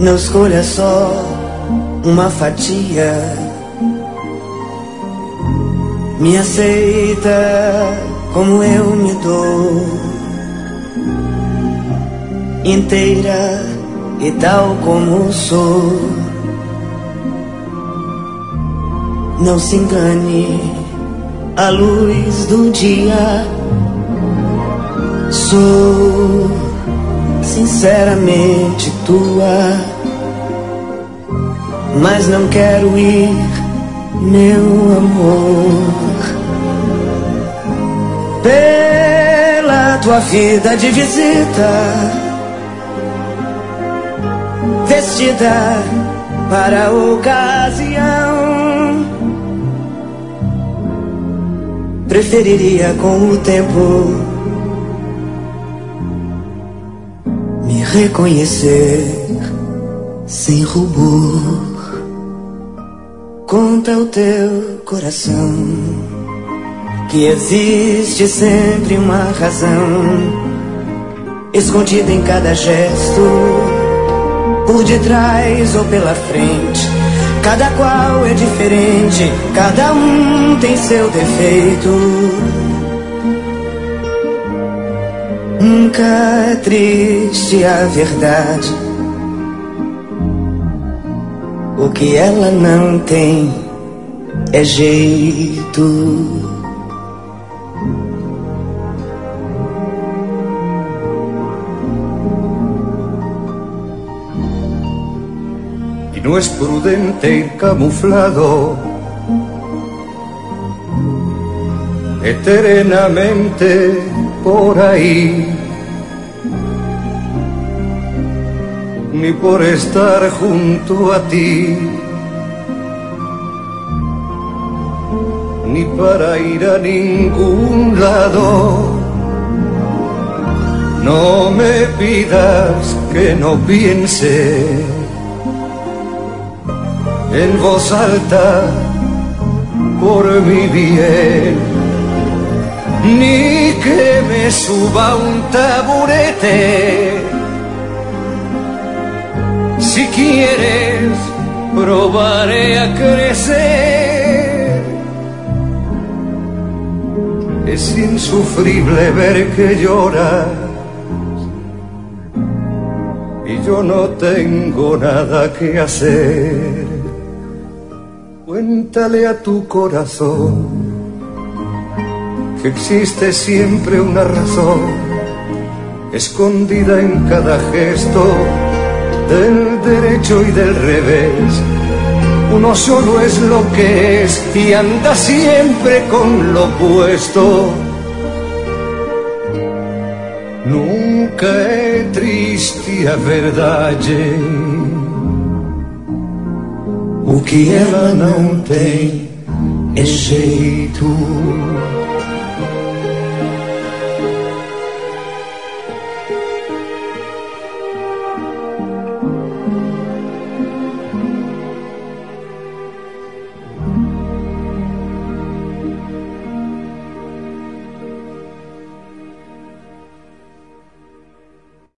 Não escolha só uma fatia. Me aceita como eu me dou, inteira e tal como sou. Não se engane, a luz do dia. Sou sinceramente tua, mas não quero ir, meu amor, pela tua vida de visita, vestida para a ocasião. Preferiria com o tempo me reconhecer sem rubor. Conta o teu coração que existe sempre uma razão escondida em cada gesto, por detrás ou pela frente. Cada qual é diferente, cada um tem seu defeito. Nunca é triste a verdade. O que ela não tem é jeito. No es prudente ir camuflado eternamente por ahí, ni por estar junto a ti, ni para ir a ningún lado. No me pidas que no piense en voz alta por mi bien, ni que me suba un taburete. Si quieres, probaré a crecer. Es insufrible ver que lloras y yo no tengo nada que hacer. Cuéntale a tu corazón que existe siempre una razón escondida en cada gesto del derecho y del revés. Uno solo es lo que es y anda siempre con lo opuesto. Nunca é triste a verdade. O que ela não tem é jeito.